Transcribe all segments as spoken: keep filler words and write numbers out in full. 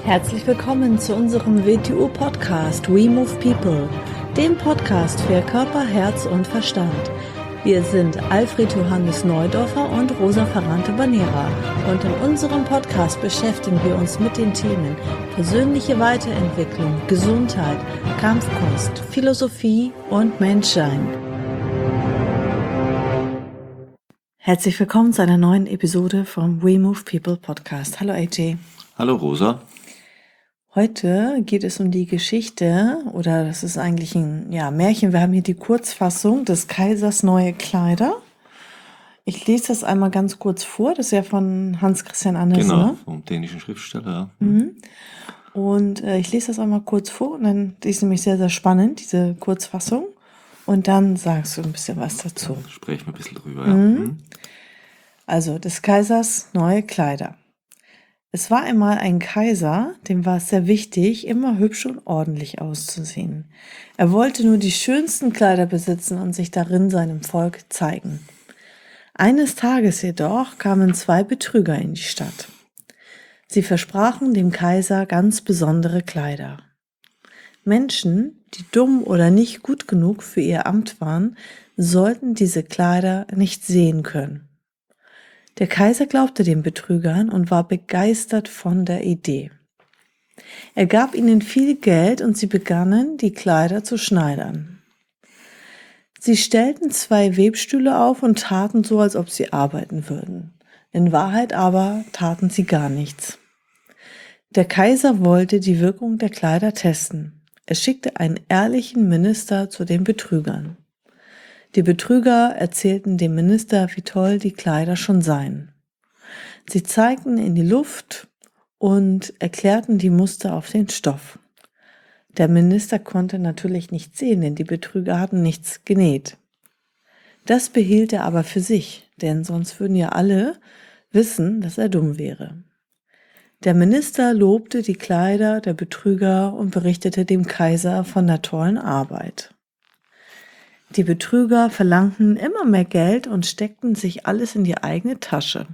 Herzlich willkommen zu unserem W T U-Podcast We Move People, dem Podcast für Körper, Herz und Verstand. Wir sind Alfred Johannes Neudorfer und Rosa Ferrante-Banera und in unserem Podcast beschäftigen wir uns mit den Themen persönliche Weiterentwicklung, Gesundheit, Kampfkunst, Philosophie und Menschsein. Herzlich willkommen zu einer neuen Episode vom We Move People Podcast. Hallo A J. Hallo Rosa. Heute geht es um die Geschichte, oder das ist eigentlich ein ja, Märchen. Wir haben hier die Kurzfassung des Kaisers neue Kleider. Ich lese das einmal ganz kurz vor. Das ist ja von Hans Christian Andersen. Genau, Ne? vom dänischen Schriftsteller. Ja. Mhm. Und äh, ich lese das einmal kurz vor und dann die ist nämlich sehr, sehr spannend, diese Kurzfassung. Und dann sagst du ein bisschen was dazu. Ja, sprechen wir ein bisschen drüber. Ja. Mhm. Mhm. Also, des Kaisers neue Kleider. Es war einmal ein Kaiser, dem war es sehr wichtig, immer hübsch und ordentlich auszusehen. Er wollte nur die schönsten Kleider besitzen und sich darin seinem Volk zeigen. Eines Tages jedoch kamen zwei Betrüger in die Stadt. Sie versprachen dem Kaiser ganz besondere Kleider. Menschen, die dumm oder nicht gut genug für ihr Amt waren, sollten diese Kleider nicht sehen können. Der Kaiser glaubte den Betrügern und war begeistert von der Idee. Er gab ihnen viel Geld und sie begannen, die Kleider zu schneidern. Sie stellten zwei Webstühle auf und taten so, als ob sie arbeiten würden. In Wahrheit aber taten sie gar nichts. Der Kaiser wollte die Wirkung der Kleider testen. Er schickte einen ehrlichen Minister zu den Betrügern. Die Betrüger erzählten dem Minister, wie toll die Kleider schon seien. Sie zeigten in die Luft und erklärten die Muster auf den Stoff. Der Minister konnte natürlich nichts sehen, denn die Betrüger hatten nichts genäht. Das behielt er aber für sich, denn sonst würden ja alle wissen, dass er dumm wäre. Der Minister lobte die Kleider der Betrüger und berichtete dem Kaiser von der tollen Arbeit. Die Betrüger verlangten immer mehr Geld und steckten sich alles in die eigene Tasche.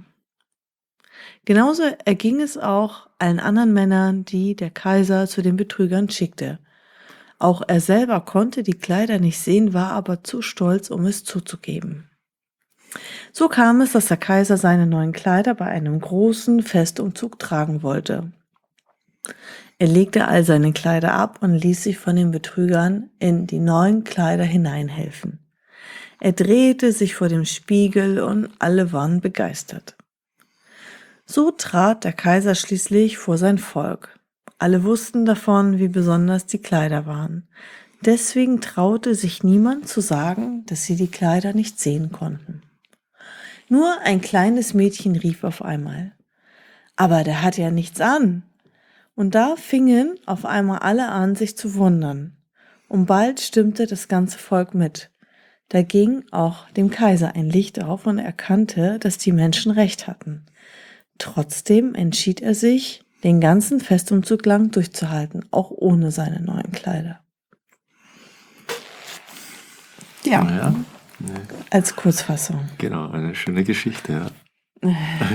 Genauso erging es auch allen anderen Männern, die der Kaiser zu den Betrügern schickte. Auch er selber konnte die Kleider nicht sehen, war aber zu stolz, um es zuzugeben. So kam es, dass der Kaiser seine neuen Kleider bei einem großen Festumzug tragen wollte. Er legte all seine Kleider ab und ließ sich von den Betrügern in die neuen Kleider hineinhelfen. Er drehte sich vor dem Spiegel und alle waren begeistert. So trat der Kaiser schließlich vor sein Volk. Alle wussten davon, wie besonders die Kleider waren. Deswegen traute sich niemand zu sagen, dass sie die Kleider nicht sehen konnten. Nur ein kleines Mädchen rief auf einmal: „Aber der hat ja nichts an!" Und da fingen auf einmal alle an, sich zu wundern. Und bald stimmte das ganze Volk mit. Da ging auch dem Kaiser ein Licht auf und er erkannte, dass die Menschen recht hatten. Trotzdem entschied er sich, den ganzen Festumzug lang durchzuhalten, auch ohne seine neuen Kleider. Ja, Ja, ja. als Kurzfassung. Genau, eine schöne Geschichte. Ja.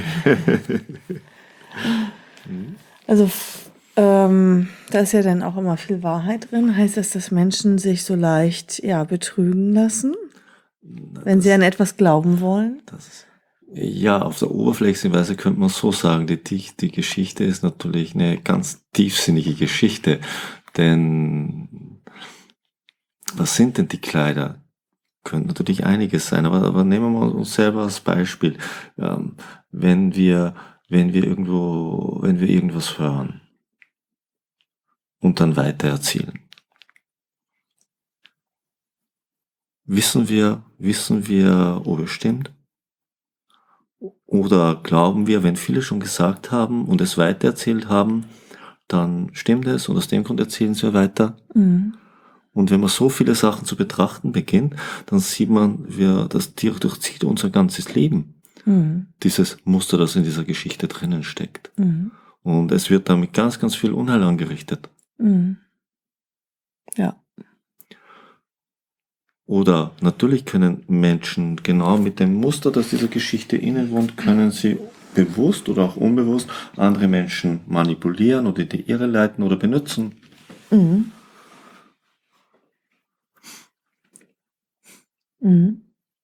Also ähm, da ist ja dann auch immer viel Wahrheit drin. Heißt das, dass Menschen sich so leicht ja, betrügen lassen, Na, wenn das, sie an etwas glauben wollen? das, ja, auf der oberflächlichen Weise könnte man so sagen, die, die Geschichte ist natürlich eine ganz tiefsinnige Geschichte. Denn was sind denn die Kleider? Könnte natürlich einiges sein, aber, aber nehmen wir uns selber als Beispiel. Ähm, wenn wir, wenn wir irgendwo, wenn wir irgendwas hören und dann weitererzählen, wissen wir, wissen wir, ob es stimmt? Oder glauben wir, wenn viele schon gesagt haben und es weitererzählt haben, dann stimmt es und aus dem Grund erzählen sie weiter? Mhm. Und wenn man so viele Sachen zu betrachten beginnt, dann sieht man, wie das Tier durchzieht unser ganzes Leben. Mhm. Dieses Muster, das in dieser Geschichte drinnen steckt. Mhm. Und es wird damit ganz, ganz viel Unheil angerichtet. Mhm. Ja. Oder natürlich können Menschen genau mit dem Muster, das dieser Geschichte innewohnt, können sie bewusst oder auch unbewusst andere Menschen manipulieren oder in die Irre leiten oder benutzen. Mhm. Mhm.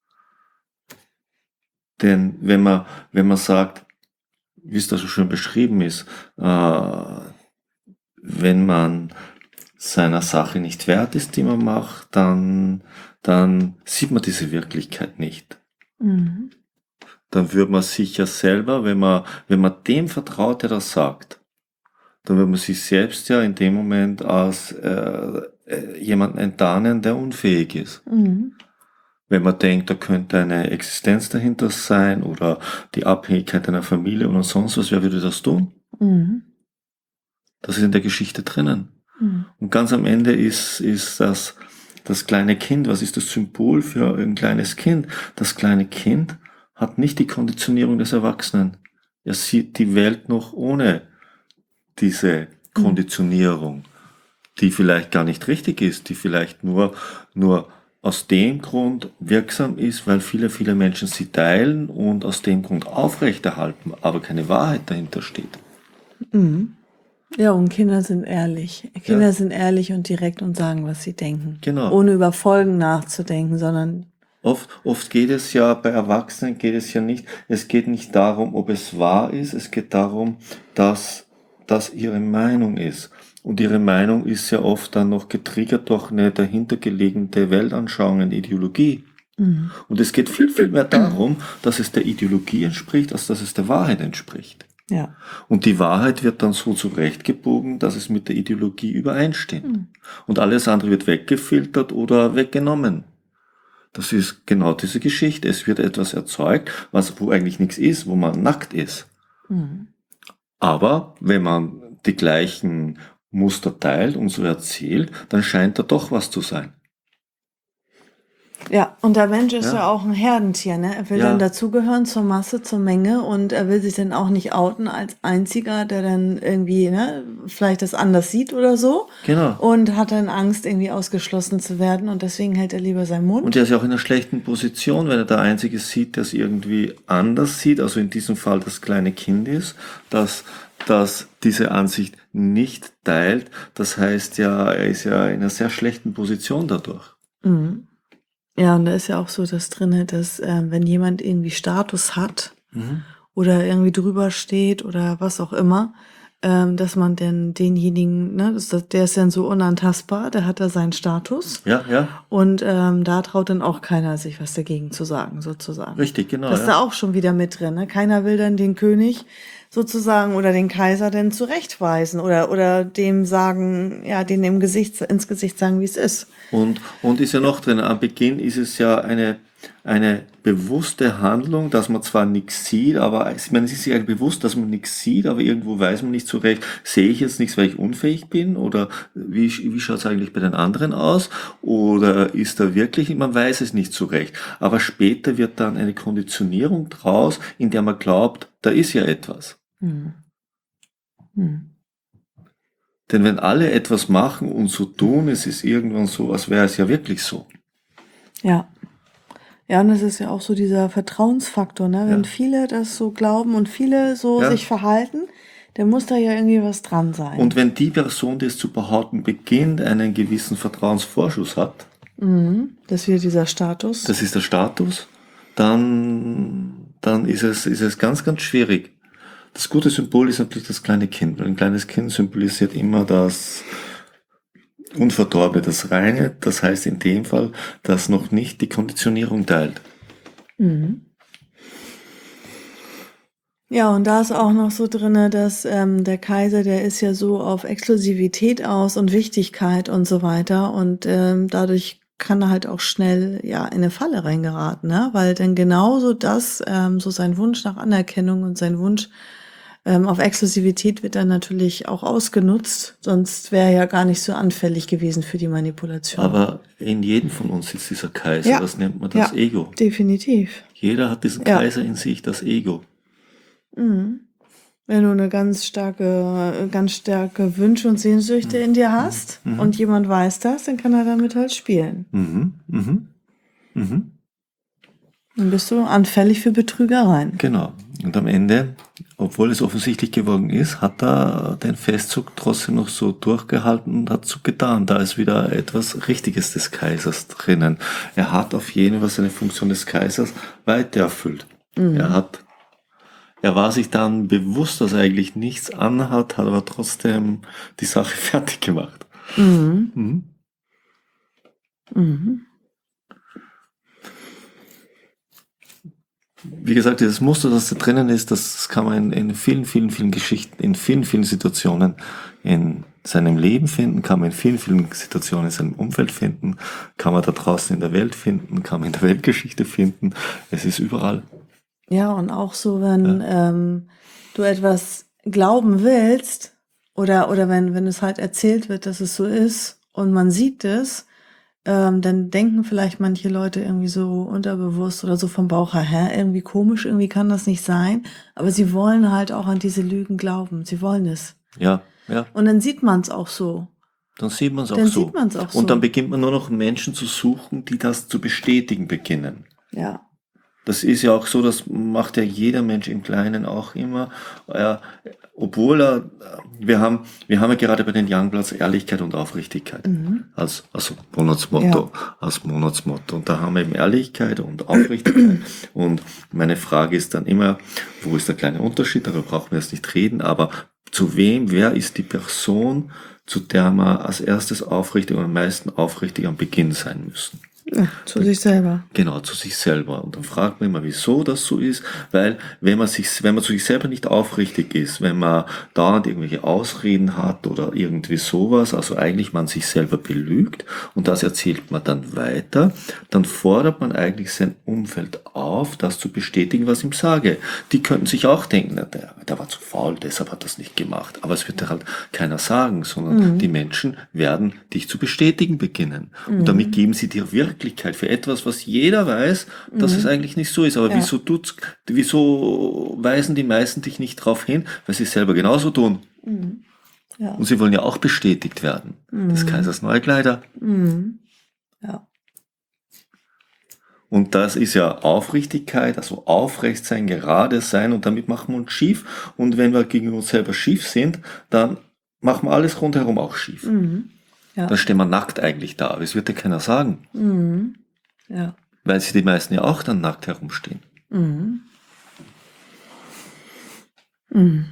Denn wenn man, wenn man sagt, wie es da so schön beschrieben ist, äh, wenn man seiner Sache nicht wert ist, die man macht, dann, dann sieht man diese Wirklichkeit nicht. Mhm. Dann würde man sich ja selber, wenn man, wenn man dem vertraut, der das sagt, dann würde man sich selbst ja in dem Moment als äh, äh, jemanden enttarnen, der unfähig ist. Mhm. Wenn man denkt, da könnte eine Existenz dahinter sein oder die Abhängigkeit einer Familie oder sonst was, wer würde das tun? Mhm. Das ist in der Geschichte drinnen. Mhm. Und ganz am Ende ist, ist das, das kleine Kind. Was ist das Symbol für ein kleines Kind? Das kleine Kind hat nicht die Konditionierung des Erwachsenen. Er sieht die Welt noch ohne diese Konditionierung, die vielleicht gar nicht richtig ist, die vielleicht nur, nur aus dem Grund wirksam ist, weil viele, viele Menschen sie teilen und aus dem Grund aufrechterhalten, aber keine Wahrheit dahinter steht. Mhm. Ja, und Kinder sind ehrlich. Kinder Ja. sind ehrlich und direkt und sagen, was sie denken. Genau. Ohne über Folgen nachzudenken, sondern Oft, oft geht es ja, bei Erwachsenen geht es ja nicht, es geht nicht darum, ob es wahr ist, es geht darum, dass das ihre Meinung ist. Und ihre Meinung ist ja oft dann noch getriggert durch eine dahintergelegene Weltanschauung, eine Ideologie. mhm. Und es geht viel, viel mehr darum, dass es der Ideologie entspricht, als dass es der Wahrheit entspricht. Ja. Und die Wahrheit wird dann so zurechtgebogen, dass es mit der Ideologie übereinstimmt. Mhm. Und alles andere wird weggefiltert oder weggenommen. Das ist genau diese Geschichte. Es wird etwas erzeugt, was, wo eigentlich nichts ist, wo man nackt ist. Mhm. Aber wenn man die gleichen Muster teilt und so erzählt, dann scheint da doch was zu sein. Ja, und der Mensch ist Ja. ja auch ein Herdentier, ne? Er will Ja. dann dazugehören zur Masse, zur Menge und er will sich dann auch nicht outen als Einziger, der dann irgendwie, ne, vielleicht das anders sieht oder so. Genau. Und hat dann Angst, irgendwie ausgeschlossen zu werden und deswegen hält er lieber seinen Mund. Und er ist ja auch in einer schlechten Position, wenn er der Einzige sieht, der es irgendwie anders sieht, also in diesem Fall das kleine Kind ist, dass, dass diese Ansicht nicht teilt. Das heißt ja, er ist ja in einer sehr schlechten Position dadurch. Mhm. Ja, und da ist ja auch so das drinne, dass äh, wenn jemand irgendwie Status hat Mhm. oder irgendwie drüber steht oder was auch immer, ähm, dass man denn denjenigen, ne, das, der ist dann so unantastbar, der hat da seinen Status Ja, ja, und ähm, da traut dann auch keiner sich was dagegen zu sagen, sozusagen. richtig, genau. Das ist Ja. da auch schon wieder mit drin. Ne? Keiner will dann den König sozusagen oder den Kaiser denn zurechtweisen oder oder dem sagen, ja, den im Gesicht ins Gesicht sagen, wie es ist. Und, und ist ja noch drin, am Beginn ist es ja eine, eine bewusste Handlung, dass man zwar nichts sieht, aber ich meine, es ist sich eigentlich bewusst, dass man nichts sieht, aber irgendwo weiß man nicht so recht, sehe ich jetzt nichts, weil ich unfähig bin oder wie, wie schaut es eigentlich bei den anderen aus oder ist da wirklich, man weiß es nicht so recht. Aber später wird dann eine Konditionierung draus, in der man glaubt, da ist ja etwas. Hm. Hm. Denn wenn alle etwas machen und so tun, es ist irgendwann so, als wäre es ja wirklich so. Ja. Ja, und das ist ja auch so dieser Vertrauensfaktor, ne? Wenn Ja. viele das so glauben und viele so Ja. sich verhalten, dann muss da ja irgendwie was dran sein. Und wenn die Person, die es zu behaupten beginnt, einen gewissen Vertrauensvorschuss hat, Mhm. Das ist wieder dieser Status. das ist der Status, dann, dann ist es, ist es ganz, ganz schwierig. Das gute Symbol ist natürlich das kleine Kind, weil ein kleines Kind symbolisiert immer das Unverdorbene, das Reine, das heißt in dem Fall, das noch nicht die Konditionierung teilt. Mhm. Ja, und da ist auch noch so drinne, dass ähm, der Kaiser, der ist ja so auf Exklusivität aus und Wichtigkeit und so weiter und ähm, dadurch kann er halt auch schnell ja in eine Falle reingeraten, ne? Weil dann genauso das, ähm, so sein Wunsch nach Anerkennung und sein Wunsch ähm, auf Exklusivität wird dann natürlich auch ausgenutzt, sonst wäre er ja gar nicht so anfällig gewesen für die Manipulation. Aber in jedem von uns sitzt dieser Kaiser, Ja. das nennt man das Ja. Ego. Definitiv. Jeder hat diesen Ja. Kaiser in sich, das Ego. Mhm. Wenn du eine ganz starke, ganz starke Wünsche und Sehnsüchte in dir hast Mhm. und jemand weiß das, dann kann er damit halt spielen. Mhm, mhm, mhm. Dann bist du anfällig für Betrügereien. Genau. Und am Ende, obwohl es offensichtlich geworden ist, hat er den Festzug trotzdem noch so durchgehalten und hat so getan. Da ist wieder etwas Richtiges des Kaisers drinnen. Er hat auf jeden Fall seine Funktion des Kaisers weiter erfüllt. Mhm. Er hat, er war sich dann bewusst, dass er eigentlich nichts anhat, hat aber trotzdem die Sache fertig gemacht. Mhm. Mhm. Mhm. Wie gesagt, dieses Muster, das da drinnen ist, das kann man in, in vielen, vielen, vielen Geschichten, in vielen, vielen Situationen in seinem Leben finden, kann man in vielen, vielen Situationen in seinem Umfeld finden, kann man da draußen in der Welt finden, kann man in der Weltgeschichte finden. Es ist überall. Ja, und auch so, wenn ja. ähm, du etwas glauben willst oder, oder wenn, wenn es halt erzählt wird, dass es so ist und man sieht es, Ähm, dann denken vielleicht manche Leute irgendwie so unterbewusst oder so vom Bauch her, hä, irgendwie komisch, irgendwie kann das nicht sein. Aber sie wollen halt auch an diese Lügen glauben. Sie wollen es. Ja, ja. Und dann sieht man es auch so. Dann sieht man es auch dann so. Sieht man's auch so. Und dann beginnt man nur noch Menschen zu suchen, die das zu bestätigen beginnen. Ja. Das ist ja auch so, das macht ja jeder Mensch im Kleinen auch immer. Äh, obwohl er, wir haben, wir haben ja gerade bei den Youngbloods Ehrlichkeit und Aufrichtigkeit mhm. als, also Monatsmotto, ja. als Monatsmotto. Und da haben wir eben Ehrlichkeit und Aufrichtigkeit. Und meine Frage ist dann immer, wo ist der kleine Unterschied? Darüber brauchen wir jetzt nicht reden, aber zu wem, wer ist die Person, zu der wir als erstes aufrichtig und am meisten aufrichtig am Beginn sein müssen? Ja, zu sich selber. Genau, zu sich selber. Und dann fragt man immer, wieso das so ist, weil wenn man sich, wenn man zu sich selber nicht aufrichtig ist, wenn man dauernd irgendwelche Ausreden hat oder irgendwie sowas, also eigentlich man sich selber belügt und das erzählt man dann weiter, dann fordert man eigentlich sein Umfeld auf, das zu bestätigen, was ich ihm sage. Die könnten sich auch denken, na, der, der war zu faul, deshalb hat das nicht gemacht. Aber es wird ja halt keiner sagen, sondern mhm. die Menschen werden dich zu bestätigen beginnen. Mhm. Und damit geben sie dir Wirklichkeit für etwas, was jeder weiß, dass mhm. es eigentlich nicht so ist. Aber ja. wieso tut's, wieso weisen die meisten dich nicht darauf hin? Weil sie es selber genauso tun. Mhm. Ja. Und sie wollen ja auch bestätigt werden. Mhm. Des Kaisers neue Kleider. Mhm. Ja. Und das ist ja Aufrichtigkeit, also aufrecht sein, gerade sein und damit machen wir uns schief. Und wenn wir gegen uns selber schief sind, dann machen wir alles rundherum auch schief. Mhm. Ja. Dann stehen wir nackt eigentlich da, aber es wird ja keiner sagen. Mhm. Ja. Weil sie die meisten ja auch dann nackt herumstehen. Mhm. Mhm.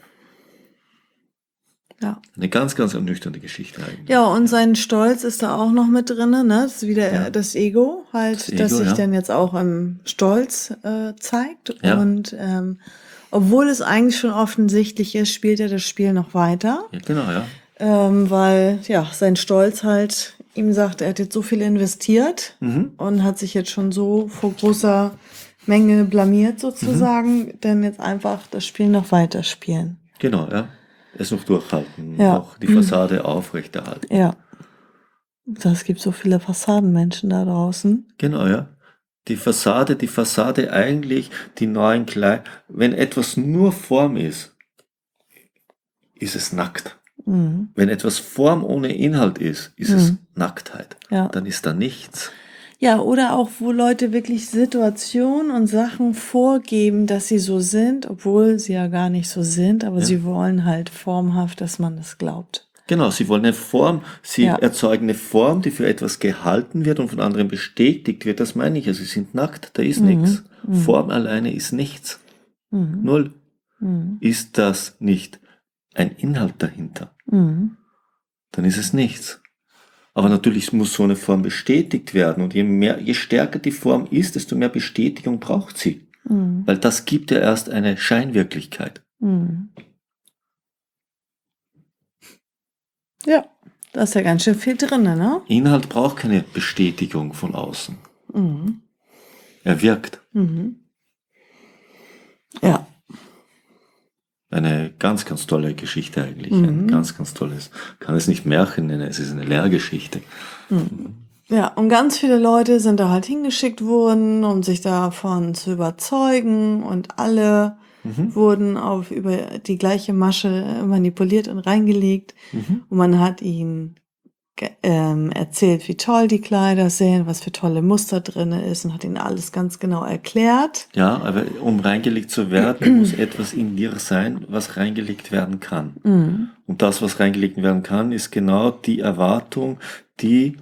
Ja. Eine ganz, ganz ernüchternde Geschichte eigentlich. Ja, und sein Stolz ist da auch noch mit drin, ne? Das ist wieder ja. das Ego, halt, das, Ego, das sich ja. dann jetzt auch im Stolz äh, zeigt. Ja. Und ähm, obwohl es eigentlich schon offensichtlich ist, spielt er das Spiel noch weiter. Ja, genau, ja. Ähm, weil ja sein Stolz halt ihm sagt, er hat jetzt so viel investiert mhm. und hat sich jetzt schon so vor großer Menge blamiert sozusagen, mhm. denn jetzt einfach das Spiel noch weiterspielen. Genau, ja. Es noch durchhalten, ja. auch die Fassade mhm. aufrechterhalten. Ja. Es gibt so viele Fassadenmenschen da draußen. Genau, ja. Die Fassade, die Fassade eigentlich, die neuen Kleidung, wenn etwas nur Form ist, ist es nackt. Mhm. Wenn etwas Form ohne Inhalt ist, ist mhm. es Nacktheit. Ja. Dann ist da nichts. Ja, oder auch, wo Leute wirklich Situationen und Sachen vorgeben, dass sie so sind, obwohl sie ja gar nicht so sind, aber ja. sie wollen halt formhaft, dass man das glaubt. Genau, sie wollen eine Form, sie ja. erzeugen eine Form, die für etwas gehalten wird und von anderen bestätigt wird. Das meine ich ja, sie sind nackt, da ist mhm. nichts. Mhm. Form alleine ist nichts. Mhm. Null. Mhm. Ist das nicht ein Inhalt dahinter? Mhm. Dann ist es nichts. Aber natürlich muss so eine Form bestätigt werden. Und je mehr, je stärker die Form ist, desto mehr Bestätigung braucht sie. Mhm. Weil das gibt ja erst eine Scheinwirklichkeit. Mhm. Ja, da ist ja ganz schön viel drin, ne? Inhalt braucht keine Bestätigung von außen. Mhm. Er wirkt. Mhm. Ja. Eine ganz, ganz tolle Geschichte eigentlich. Mhm. Ein ganz, ganz tolles, kann es nicht Märchen nennen, es ist eine Lehrgeschichte. Mhm. Ja, und ganz viele Leute sind da halt hingeschickt worden, um sich davon zu überzeugen und alle mhm. wurden auf über die gleiche Masche manipuliert und reingelegt mhm. und man hat ihnen ge- ähm, erzählt, wie toll die Kleider sind, was für tolle Muster drin ist und hat ihnen alles ganz genau erklärt. Ja, aber um reingelegt zu werden, muss etwas in dir sein, was reingelegt werden kann. Mhm. Und das, was reingelegt werden kann, ist genau die Erwartung, die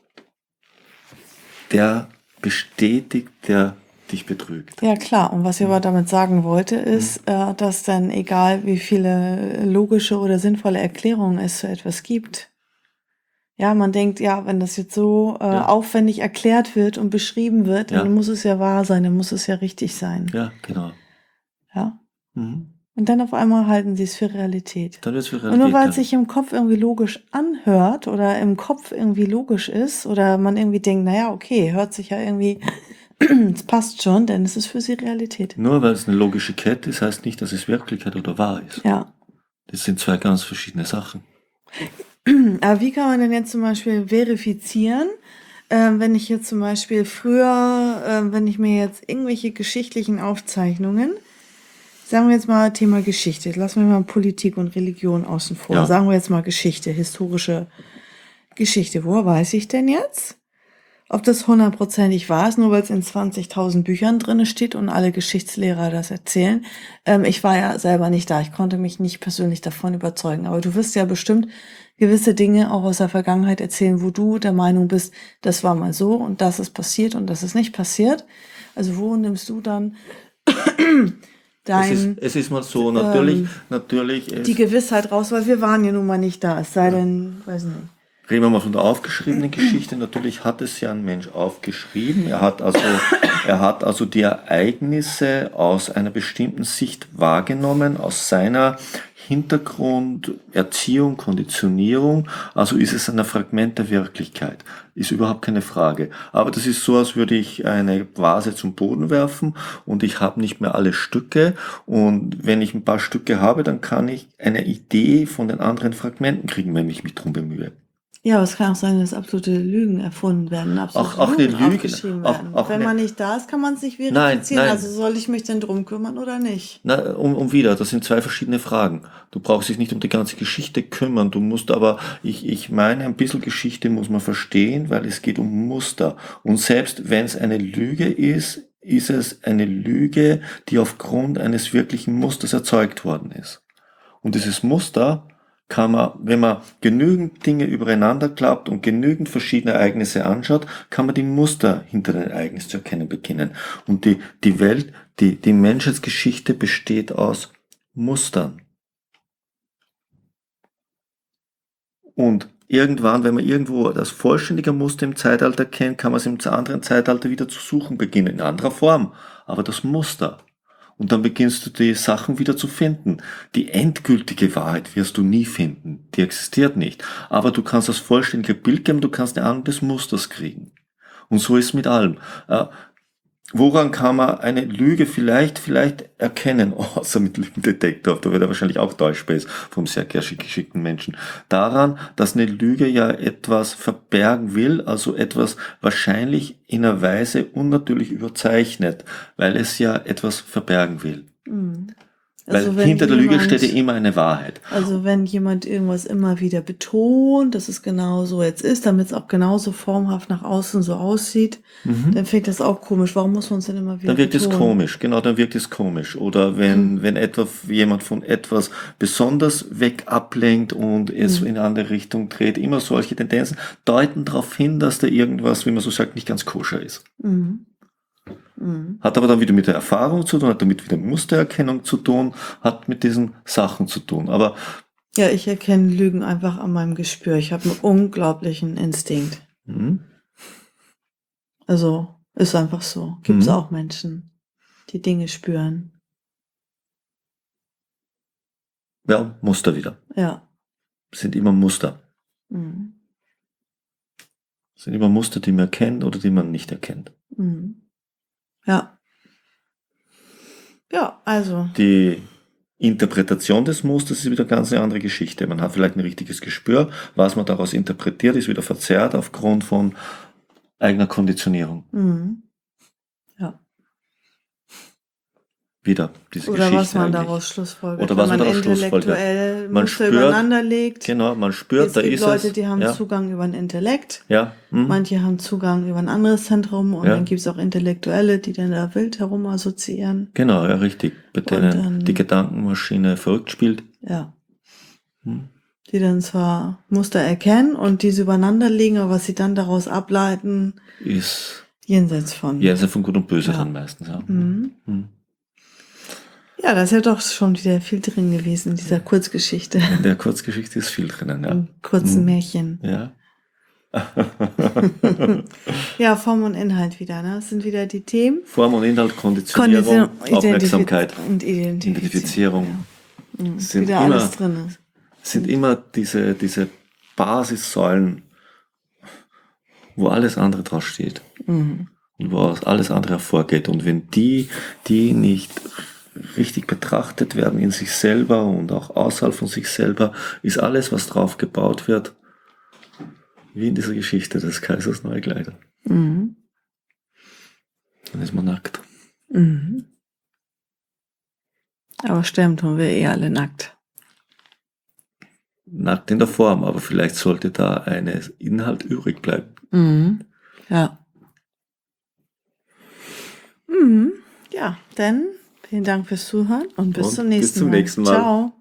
der bestätigt, der dich betrügt. Ja, klar. Und was ich aber damit sagen wollte, ist, äh, dass dann egal wie viele logische oder sinnvolle Erklärungen es für etwas gibt, ja, man denkt, ja, wenn das jetzt so äh, Ja. aufwendig erklärt wird und beschrieben wird, dann Ja. muss es ja wahr sein, dann muss es ja richtig sein. Ja, genau. Ja. Mhm. Und dann auf einmal halten sie es für Realität. Dann wird es für Und Realität. nur weil es dann- sich im Kopf irgendwie logisch anhört oder im Kopf irgendwie logisch ist oder man irgendwie denkt, naja, okay, hört sich ja irgendwie, es passt schon, denn es ist für sie Realität. Nur weil es eine logische Kette ist, heißt nicht, dass es Wirklichkeit oder wahr ist. Ja. Das sind zwei ganz verschiedene Sachen. Aber wie kann man denn jetzt zum Beispiel verifizieren, ähm, wenn ich jetzt zum Beispiel früher, ähm, wenn ich mir jetzt irgendwelche geschichtlichen Aufzeichnungen, sagen wir jetzt mal Thema Geschichte, lassen wir mal Politik und Religion außen vor, Ja. sagen wir jetzt mal Geschichte, historische Geschichte. Woher weiß ich denn jetzt, ob das hundertprozentig wahr ist, nur weil es in zwanzigtausend Büchern drin steht und alle Geschichtslehrer das erzählen? Ähm, ich war ja selber nicht da, ich konnte mich nicht persönlich davon überzeugen, aber du wirst ja bestimmt gewisse Dinge auch aus der Vergangenheit erzählen, wo du der Meinung bist, das war mal so und das ist passiert und das ist nicht passiert. Also wo nimmst du dann dein, Es ist, es ist mal so, natürlich, ähm, natürlich, es, die Gewissheit raus, weil wir waren ja nun mal nicht da, es sei denn, weiß nicht. reden wir mal von der aufgeschriebenen Geschichte. Natürlich hat es ja ein Mensch aufgeschrieben. Er hat also, er hat also die Ereignisse aus einer bestimmten Sicht wahrgenommen, aus seiner Hintergrund, Erziehung, Konditionierung. Also ist es ein Fragment der Wirklichkeit. Ist überhaupt keine Frage. Aber das ist so, als würde ich eine Vase zum Boden werfen und ich habe nicht mehr alle Stücke. Und wenn ich ein paar Stücke habe, dann kann ich eine Idee von den anderen Fragmenten kriegen, wenn ich mich drum bemühe. Ja, aber es kann auch sein, dass absolute Lügen erfunden werden, absolute Auch- auch eine Lügen Lüge, aufgeschrieben auch- werden. auch Wenn eine- man nicht da ist, kann man es nicht Nein, verifizieren. nein. Also soll ich mich denn drum kümmern oder nicht? Na, um, um wieder, das sind zwei verschiedene Fragen. Du brauchst dich nicht um die ganze Geschichte kümmern, du musst aber, ich, ich meine, ein bisschen Geschichte muss man verstehen, weil es geht um Muster. Und selbst wenn es eine Lüge ist, ist es eine Lüge, die aufgrund eines wirklichen Musters erzeugt worden ist. Und dieses Muster kann man, wenn man genügend Dinge übereinander klappt und genügend verschiedene Ereignisse anschaut, kann man die Muster hinter den Ereignissen zu erkennen beginnen. Und die, die Welt, die, die Menschheitsgeschichte besteht aus Mustern. Und irgendwann, wenn man irgendwo das vollständige Muster im Zeitalter kennt, kann man es im anderen Zeitalter wieder zu suchen beginnen, in anderer Form. Aber das Muster. Und dann beginnst du die Sachen wieder zu finden. Die endgültige Wahrheit wirst du nie finden. Die existiert nicht. Aber du kannst das vollständige Bild geben, du kannst eine Ahnung des Musters kriegen. Und so ist mit allem. Äh, woran kann man eine Lüge vielleicht, vielleicht erkennen? Außer mit Lügendetektor, da wird er wahrscheinlich auch Deutschspace vom sehr geschickten Menschen. Daran, dass eine Lüge ja etwas verbergen will, also etwas wahrscheinlich in einer Weise unnatürlich überzeichnet, weil es ja etwas verbergen will. Mhm. Weil Also wenn hinter der Lüge jemand- steht ja immer eine Wahrheit. Also wenn jemand irgendwas immer wieder betont, dass es genau so jetzt ist, damit es auch genauso formhaft nach außen so aussieht, dann finde ich das auch komisch. Warum muss man es denn immer wieder Dann wirkt es betonen? komisch, genau, dann wirkt es komisch. Oder wenn, Mhm. wenn etwa jemand von etwas besonders weg ablenkt und es Mhm. in eine andere Richtung dreht, immer solche Tendenzen deuten darauf hin, dass da irgendwas, wie man so sagt, nicht ganz koscher ist. Mhm. Mhm. Hat aber dann wieder mit der Erfahrung zu tun, hat damit wieder Mustererkennung zu tun, hat mit diesen Sachen zu tun. Aber Ja, ich erkenne Lügen einfach an meinem Gespür. Ich habe einen unglaublichen Instinkt. hm, Also ist einfach so. Gibt es Mhm. auch Menschen, die Dinge spüren. ja, Muster wieder. Ja. Sind immer Muster. Mhm. Sind immer Muster, die man erkennt oder die man nicht erkennt. Mhm. Ja. Ja, also. Die Interpretation des Musters ist wieder ganz eine andere Geschichte. Man hat vielleicht ein richtiges Gespür, was man daraus interpretiert, ist wieder verzerrt aufgrund von eigener Konditionierung. Mhm. Ja. wieder diese Oder Geschichte was man eigentlich. daraus schlussfolgert. Oder wenn was man man daraus schlussfolgert. intellektuell Man Muster spürt, übereinander legt. genau, man spürt, Es da gibt ist Leute, es. die haben Ja, Zugang über ein Intellekt. ja, hm, Manche haben Zugang über ein anderes Zentrum und Ja. dann gibt es auch Intellektuelle, die dann da wild herum assoziieren. genau, ja, richtig. Bei denen dann- die Gedankenmaschine verrückt spielt. Ja. Hm. Die dann zwar Muster erkennen und diese übereinander legen, aber was sie dann daraus ableiten, Ist jenseits von. jenseits von Gut und Böse Ja. dann meistens. Ja. Mhm. Hm. Ja, da ist ja doch schon wieder viel drin gewesen in dieser Kurzgeschichte. In der Kurzgeschichte ist viel drinnen, ja. Im kurzen Hm. Märchen. Ja. Ja, Form und Inhalt wieder, ne? Das sind wieder die Themen. Form und Inhalt, Konditionierung, Kondition- Aufmerksamkeit, Identifiz- und Identifizierung. Identifizierung. Ja. Mhm. Sind Wieder immer- alles drin ist. Sind immer diese, diese Basissäulen, wo alles andere draus steht. Mhm. Und wo alles andere hervorgeht. Und wenn die, die nicht richtig betrachtet werden in sich selber und auch außerhalb von sich selber, ist alles, was drauf gebaut wird, wie in dieser Geschichte des Kaisers neue Kleider. Mhm. Dann ist man nackt. Mhm. Aber sterben tun wir eh alle nackt. Nackt in der Form, aber vielleicht sollte da ein Inhalt übrig bleiben. Mhm. Ja. Mhm. Ja, dann vielen Dank fürs Zuhören und bis Und zum bis nächsten zum Mal. nächsten Mal. Ciao.